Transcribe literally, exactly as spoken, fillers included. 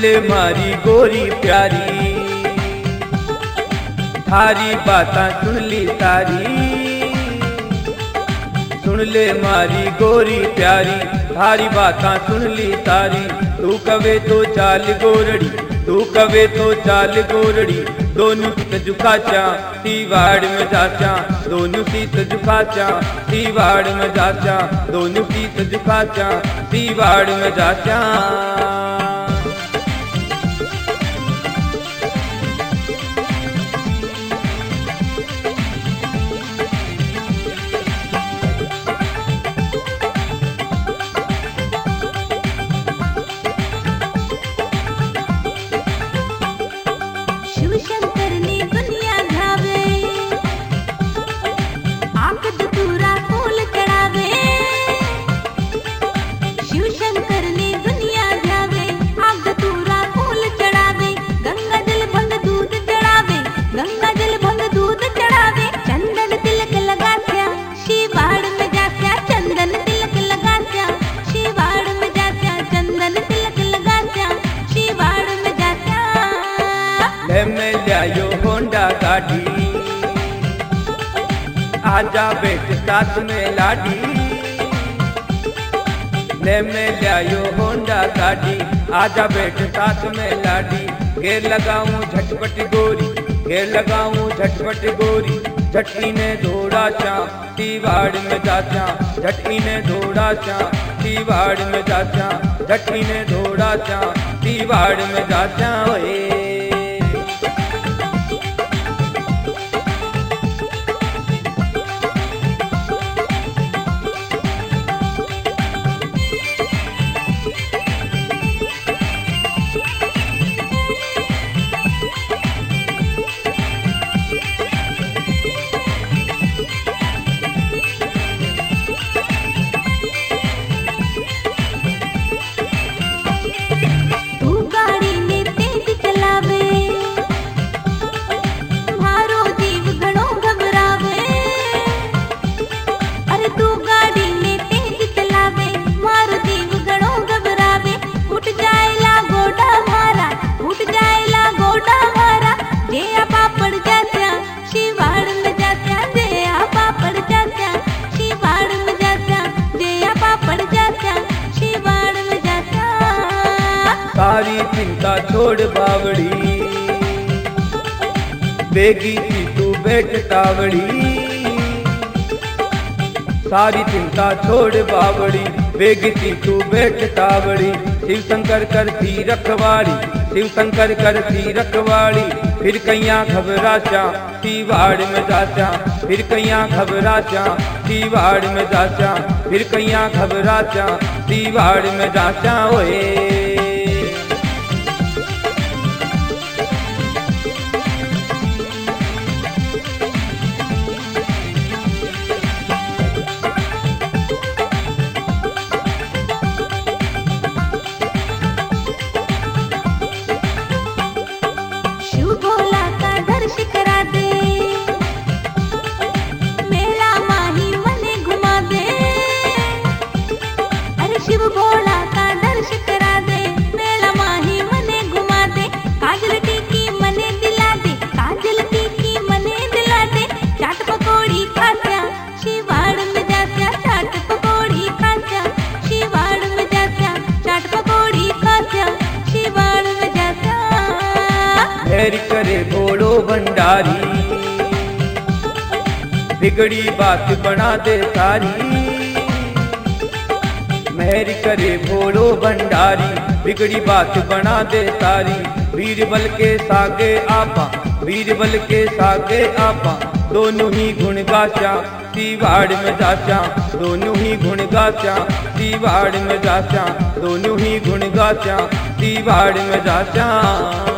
ले मारी गोरी प्यारी, थारी बातां सुन ली तारी। सुन ले मारी गोरी प्यारी, थारी बातां सुन ली तारी। तू कवे तो चाल गोरड़ी, तू कवे तो चाल गोरड़ी। दोनों सीत झुकाचा तीवाड़ में जाचा, दोनों सीत झुकाचा तीवाड़ में जाचा, दोनों सीत झुकाचा तीवाड़ में जाचा। मैं लायो होंडा गाड़ी, आजा बैठ साथ में लाडी। ले मैं लायो होंडा गाड़ी, आजा बैठ साथ में लाडी। घेर लगाऊं झटपट गोरी, घेर लगाऊं झटपट गोरी। झटकी ने दौड़ा चा तीवाड़ में जाचा, झटकी ने दौड़ा चा तीवाड़ में जाचा, झटकी ने दौड़ा चा तीवाड़ में जाचा। ओए सारी चिंता छोड़ बावड़ी, बेगी थी तू बैठ तावड़ी। सारी चिंता छोड़ बावड़ी, बेगी थी तू बैठ तावड़ी। शिव शंकर करती रखवाड़ी, शिव शंकर करती रखवाड़ी। फिर कैया घबराचा तीवाड़ में जाचा, फिर कैया घबराचा तीवाड़ में जाचा, फिर कैया घबराचा तीवाड़ में जाचा। ओए शिव भोला का दर्श करा दे, मेला माही मने घुमा दे। काजल टीकी मने दिला दे, काजल टीकी मने दिला दे। चाट पकौड़ी खात्या शिवाड़ में जात्या, चाट पकौड़ी खात्या शिवाड़ में जात्या, चाट पकौड़ी खात्या शिवाड़ में जात्या। मेरी करे भोलो भंडारी, बिगड़ी बात बना दे सारी। मेहर करे भोलो भंडारी, बिगड़ी बात बना दे सारी। बीरबल के सागे आपा, बीरबल के सागे आपा। दोनों ही गुण गाचा तीवाड़ में जाचा, दोनों ही गुण गाचा तीवाड़ में जाचा, दोनों ही गुण गाचा तीवाड़ में जाचा।